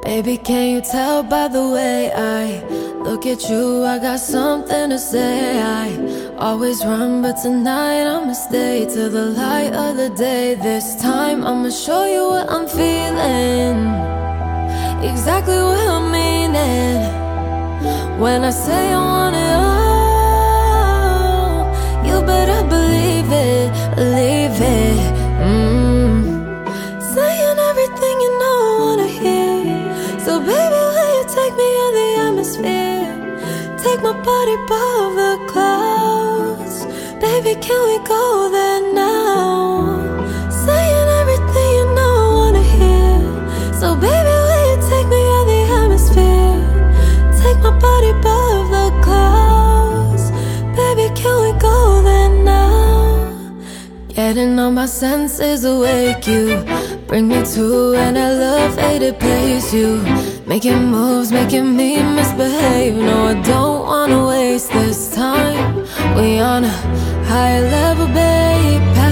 Baby, can you tell by the way I look at you? I got something to say. I always run, but tonight I'ma stay till the light of the day. This time I'ma show you what I'm feeling, exactly what I'm meaning. When I say I want it all, you better believe it, believe it. Saying everything you know I wanna hear. So baby, will you take me out the atmosphere? Take my body above the clouds. Baby, can we go there now? Saying everything you know I wanna hear. So baby, will you take me out the atmosphere? Take my body above the clouds. Baby, can we go there now? Getting all my senses awake, you bring me to an elevated place. You making moves, making me misbehave. No, I don't wanna waste this time. We on a higher level, babe.